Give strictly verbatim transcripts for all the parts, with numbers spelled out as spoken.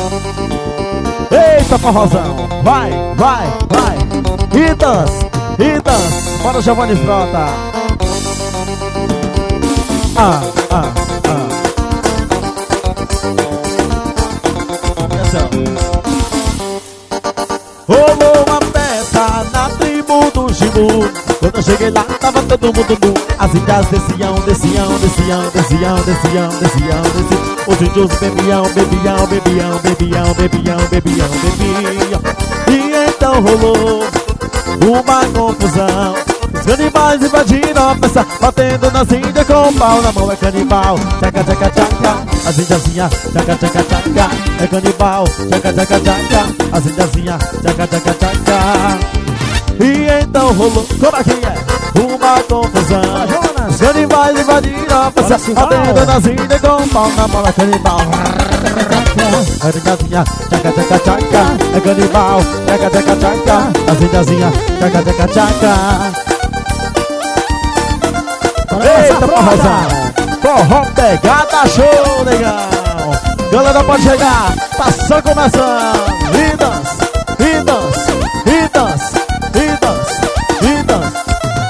Eita, forrozão. Vai, vai, vai. E dança, e dança. Bora, Giovanni Frota. Ah, ah, ah. Rolou uma festa na tribo do Gibu. Quando eu cheguei lá, tava todo mundo nu. As índias desciam, desciam, desciam, desciam, desciam, desciam, desciam. Os índios bebiam, bebiam, bebiam, bebiam, bebiam, bebiam, bebiam. E então rolou uma confusão. Os canibais invadiram a festa, batendo nas índias com o pau na mão. É canibal, tchaca, tchaca, tchaca. As indiazinhas, tchaca, tchaca, tchaca. É canibal, tchaca, tchaca, tchaca. As indiazinhas, tchaca, tchaca, tchaca. E então rolou, como é que é? Uma confusão. Os canibais invadiram a festa, batendo nas índias com o pau na mão. É canibal, é indiazinha, tchaca, tchaca, tchaca. É canibal, tchaca, tchaca, tchaca. As indiazinhas, tchaca, tchaca, tchaca. Eita, forrozão, forró pegada, show, legal. Galera, pode chegar, tá só começando. E dança, e dança, e dança, e dança, e dança.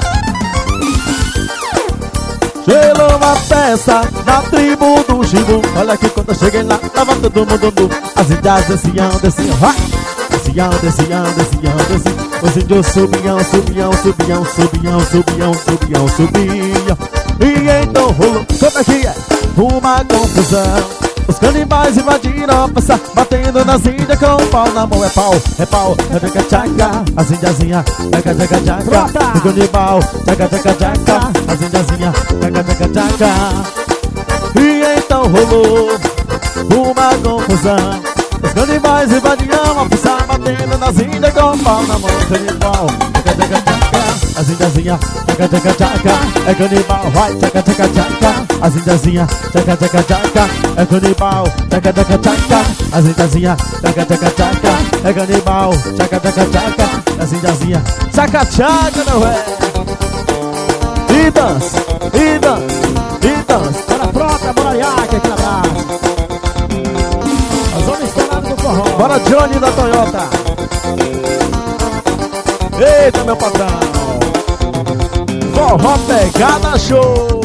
Chegou uma festa na tribo do Gibu. Olha que quando eu cheguei lá, tava todo mundo nu. As índias desciam, desciam, vai. Desciam, desciam, desciam, desciam. Os índios subiam, subiam, subiam, subiam, subiam, subiam, subiam. E então rolou, como é que é? Uma confusão. Os canibais invadiram a festa, batendo nas índias com o pau na mão. É pau, é pau, é tchaca, tchaca. As indiazinhas, tchaca, tchaca, tchaca. O canibal, tchaca, tchaca, tchaca. As indiazinhas, tchaca, tchaca, tchaca. E então rolou uma confusão. Os canibais invadiam a festa, batendo nas índias com o pau na mão. Canibal, tchaca, tchaca, tchaca. As indiazinhas, tchaca, tchaca, tchaca. É canibal, vai, tchaca, tchaca, tchaca. As indiazinhas, tchaca, tchaca, tchaca. É canibal, tchaca, tchaca, tchaca. As indiazinhas, tchaca, tchaca, tchaca. É canibal, tchaca, tchaca, tchaca. As indiazinhas, tchaca, tchaca, não é? E dança, e dança, e dança. Bora própria, bora Iaque, aqui na praça. Nós vamos estourar do forró. Bora Johnny da Toyota. Eita, meu patrão. Forró pegada, show.